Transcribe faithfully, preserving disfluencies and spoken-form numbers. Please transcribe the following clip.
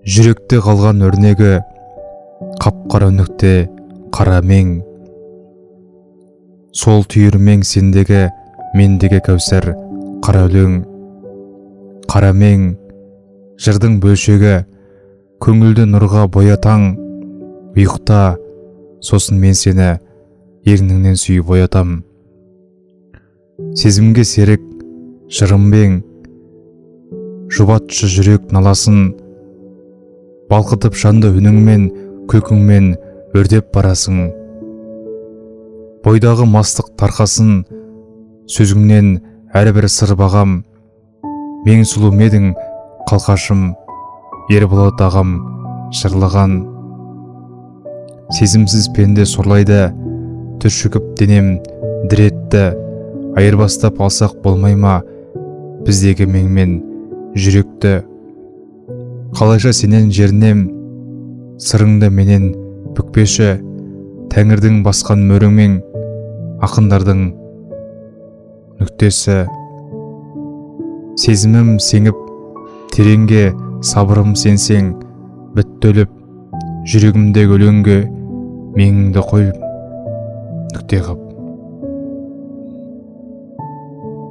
жүректе қалған өрнегі, қап-қара нүкте, қара мең. Сол түйірмең сендегі, мендегі кәусар, қара өлең. Қара мең, жырдың бөлшегі, көңілді нұрға боятаң. Ұйықта, сосын мен сені ерніңнен сүйіп оятам. Сезімге серік, жырымбең, жұбатшы жүрек наласын. Балқытып жанды үніңмен, күлкіңмен өрдеп барасың. Бойдағы мастық тарқасын, сөзіңнен әрбір сыр бағам. Мен сұлу медің, қалқашым, Ерболат ағам жырлаған. Сезімсіз пенде сорлайды, түршігіп денем диретті. Айырбастап алсақ болмай ма біздегі меңмен жүректі? Қалайша сенен жерінем, сырыңды менен бүкпеші. Тәңірдің басқан мөріңмен, ақындардың нүктесі. Сезімім сеңіп, тереңге сабырым сенсең, бітті өліп, жүрегімдегі өлеңге меңіңді қойып нүкте қып.